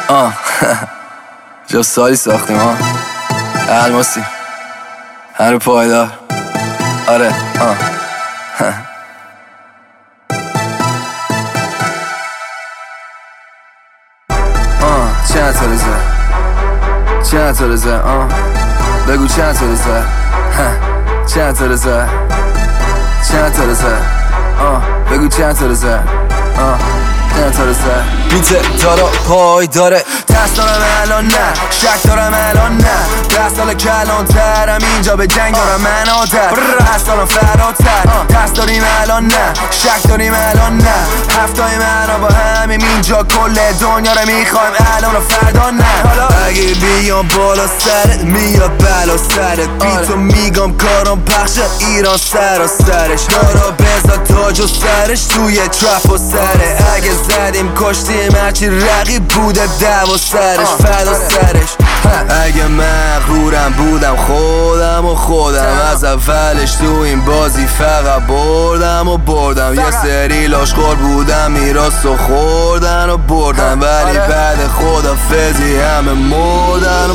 جا سالی ساختیم الماسی هر پایدار. آره چند تا رزه چند تا رزه بگو چند تا رزه چند تا رزه چند تا رزه بگو چند تا رزه چند تا رزه بیته دارا پای داره. ترس دارم الان نه، شک دارم الان نه، 10 سال کلان ترم اینجا به جنگ دارم من عادت. ترس دارم فراتر، ترس داریم الان نه، شک داریم الان نه، هفتای من با همیم اینجا کل دنیا رو میخوایم الان و فردا نه. اگه بیام بالا سرت میاد بلا سرت، بی تو میگم کارم پخش ایران سر و سرش، دارا بزا تاج و سرش توی ترپ و سره. اگه زدیم کشتیم هرچی رقیب بوده دو و سرش فدا سرش. اگه مغرورم بودم خودم از اولش تو این بازی فقط بردم یه سری لاشخور بودم میراث و خوردن و بردن، ولی بعد خدافظی همه مردن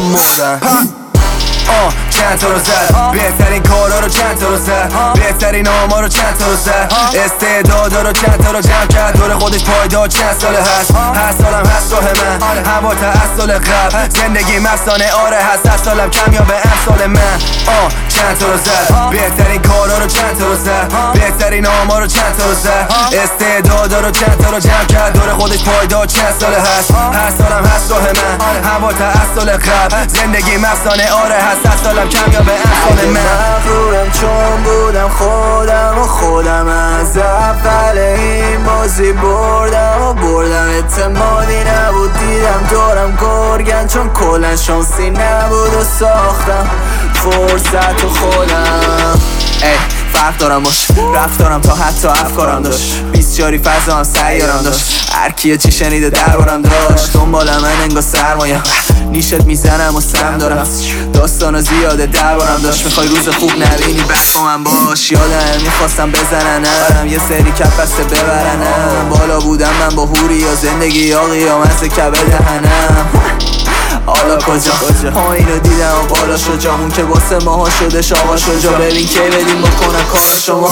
چند تا رو زد، بهترین کارا رو چند تا رو زد، بهترین آما رو چند تا رو زد، استعدادا رو چند تا رو جمع کرد دور خودش پایدار. چند ساله هست، هر سالم هست راه من، هوا تا از سال قبل زندگی مفسانه آره هست، هر سالم کمیابه امثال من. چند تا رو زد، بهترین کارا رو چند تا رو زد، بهترین آما رو چند تا رو زد، استعدادا رو چند تا رو جمع کرد دور خودش پایدار. چند ساله هست، هر سالم هست راه من، هوا تا از سال قبل زندگی مفسانه آره هست، هر سالم کمیابه امثال من. مغرورم چون بودم خودم از اول این بازی بردم اعتمادی نبود دیدم دارم گرگن، چون کلن شانسی نبود و ساختم فرصت و خودم. فرق دارم باش رفتارم تا حتی افکارم داشت، 20 جاری فضا هم سیارم داشت، هر کیه چی شنیده دربارم داشت، دنبال من انگار سرمایه نیشت میزنم و سم دارم، داستانا زیاده دربارم داشت، میخوای روز خوب نبینی بد با من باش، یادم میخواستم بزننم یه سری کف بسته ببرنم، بالا بودم من با هوری یا زندگی یا قیامت کبه دهنم. حالا کجا پایینو دیدم و بالا شو جامون که واسه ماها شدش آقا شجا، ببین که بدیم بکنن کار شما.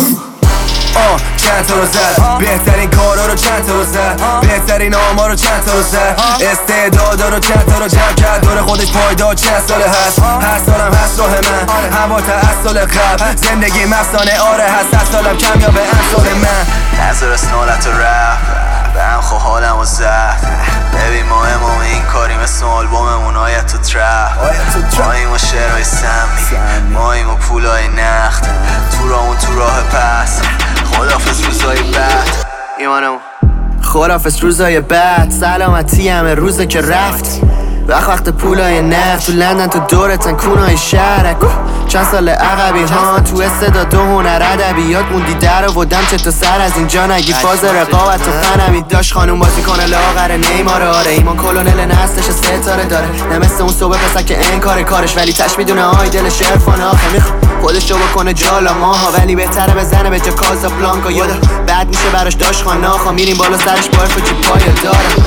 چند تا رو زد، بهترین کارا رو چند تا رو زد، بهترین آما رو چند تا رو زد، استعدادا رو چند تا رو جمع کرد دور خودش پایدار. چند ساله هست، هر سالم هست راه من، هوا تا از سال قبل زندگی مفسانه آره هست، هر سالم کمیابه امثال من. نظر اسنالت رپ به هم خواه حالم و زد، ببین ما امام این کاری مثل آلبوممون آیت تو ترپ، ماییم و شعرهای سمی، ماییم و پولای نخت، تو راه پس، خدافز روزای بعد ایمانمون، خدافز روزای بعد، سلامتی همه روزه که رفت، وقت پولای نفت تو لندن تو دورتن کونای شهرک، چند سال عقبی ها تو استعداد و هنر ادبیات موندی در آوردم چه تا سر از اینجا نگی فاز رقابت و فنمی داشت خانوم بازی کنه لاغر نیمار آره، ایمان کلونل نستش ستاره داره، نه مثل اون صبح پسر که انکار کارش ولی تش میدونه آی دلش عرفان آخه میخواد خودش رو بکنه جالا ماها، ولی بهتره بزنه به جا کازابلانکا یادا بعد میشه براش داشت خاناخا میریم بالا سرش با عرف و چی پای داره.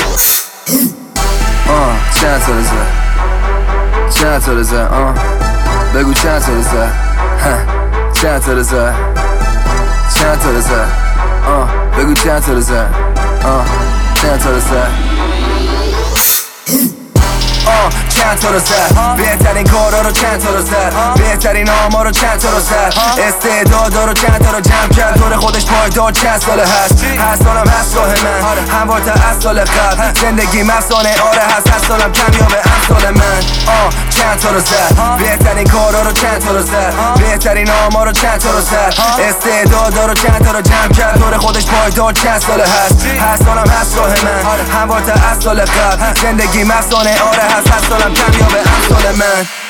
چند تا رو زد، چند تا رو زد، بگو چند تا رو زد، چند تا رو زد، چند تا رو زد، بگو چند تا رو زد، چند تا رو زد. چند تا رو زد، بهترین کارا رو چند تا رو زد، بهترین آما رو چند تا رو زد، استعدادا رو چند تا رو جمع کرد دور خودش پایدار. چند ساله هست، هر سالم هست راه من، هوا تا از سال قبل زندگی مفسانه آره هست، هر سالم کمیابه امثال من. چند تا رو زد، بهترین کارا رو چند تا رو زد، بهترین آما رو چند تا رو زد، استعدادا رو چند تا رو جمع کرد دور خودش پایدار. چند ساله هست، هر سالم هست راه من، هوا تا از سال قبل زندگی مفسانه آره هست، هر سالم کمیابه امثال من.